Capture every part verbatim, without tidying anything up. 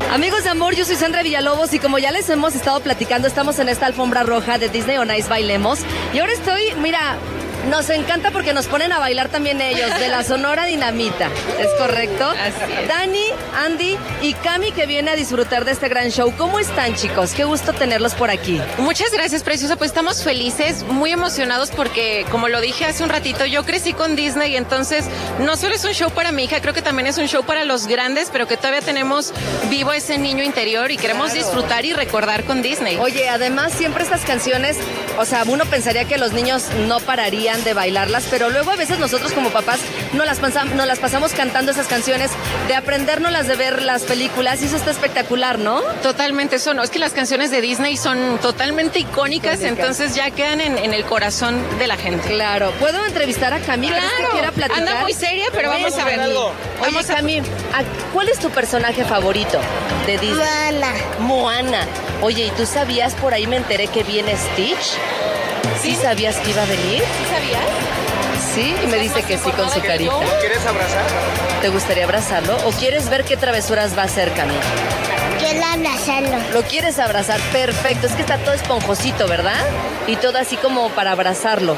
Amigos de amor, yo soy Sandra Villalobos y como ya les hemos estado platicando, estamos en esta alfombra roja de Disney on Ice Bailemos. Y ahora estoy, mira, nos encanta porque nos ponen a bailar también ellos, de la Sonora Dinamita, ¿es correcto? Así es. Dani, Andy y Cami, que viene a disfrutar de este gran show. ¿Cómo están, chicos? Qué gusto tenerlos por aquí. Muchas gracias, preciosa. Pues estamos felices, muy emocionados porque, como lo dije hace un ratito, yo crecí con Disney, entonces no solo es un show para mi hija, creo que también es un show para los grandes, pero que todavía tenemos vivo ese niño interior y queremos Claro. disfrutar y recordar con Disney. Oye, además siempre estas canciones, o sea, uno pensaría que los niños no pararían de bailarlas, pero luego a veces nosotros como papás no las, pasam- no las pasamos cantando esas canciones, de aprendérnoslas, de ver las películas, y eso está espectacular, ¿no? Totalmente, son, es que las canciones de Disney son totalmente icónicas, Icónicas. entonces ya quedan en, en el corazón de la gente. Claro. ¿Puedo entrevistar a Cami? ¿Crees que quiera platicar? Anda muy seria, pero Ven, vamos a ver. Cami. algo. Oye, Vamos a- Cami, ¿a- ¿cuál es tu personaje favorito de Disney? Moana. Moana. Oye, ¿y tú sabías? Por ahí me enteré que viene Stitch. ¿Sí, ¿Sí? sabías que iba a venir? ¿Sí sabías? Sí, y me dice que sí con su carita. ¿Quieres abrazar? ¿Te gustaría abrazarlo? ¿O quieres ver qué travesuras va a hacer, Cami? Quiero abrazarlo. ¿Lo quieres abrazar? Perfecto. Es que está todo esponjosito, ¿verdad? Y todo así como para abrazarlo.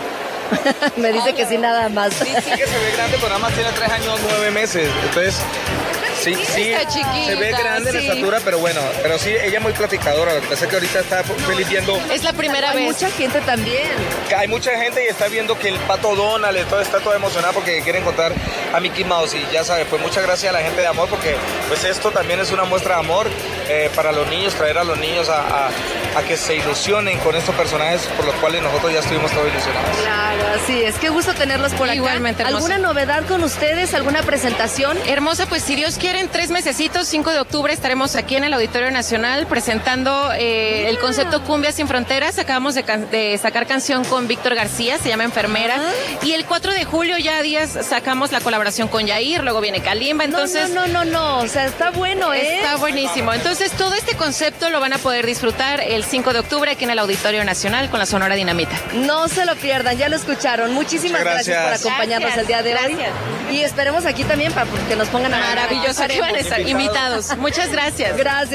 Me dice que sí, nada más. Sí, sí que se ve grande, pero nada más tiene tres años, nueve meses. Entonces, sí, sí, Está chiquita, se ve grande sí. en estatura, pero bueno, pero sí, ella es muy platicadora. Lo que pasa es que ahorita está feliz viendo, Es la primera Hay vez. mucha gente también. que hay mucha gente y está viendo que el pato Donald y todo, está todo emocionado porque quiere encontrar a Mickey Mouse. Y ya sabes, pues muchas gracias a la gente de amor, porque pues esto también es una muestra de amor eh, para los niños, traer a los niños a, a, a que se ilusionen con estos personajes por los cuales nosotros ya estuvimos todos ilusionados. Claro, así es. Qué gusto tenerlos por acá. Igualmente, hermosa. ¿Alguna novedad con ustedes? ¿Alguna presentación? Hermosa, pues si Dios quiere, en tres mesecitos, cinco de octubre, estaremos aquí en el Auditorio Nacional presentando eh, el concepto Cumbia Sin Fronteras. Acabamos de, can- de sacar canción con Víctor García, se llama Enfermera. Ah. Y el cuatro de julio ya a días sacamos la colaboración con Yair, luego viene Kalimba, entonces... no, no, no, no, o sea, está bueno, ¿eh? Está buenísimo. Entonces, todo este concepto lo van a poder disfrutar el cinco de octubre aquí en el Auditorio Nacional con la Sonora Dinamita. No se lo pierdan, ya lo escucharon. Muchísimas Muchas gracias. gracias. por acompañarnos Gracias, el día de hoy. gracias. Y esperemos aquí también para que nos pongan a Maravilloso, aquí van a estar invitados. Muchas gracias. Gracias.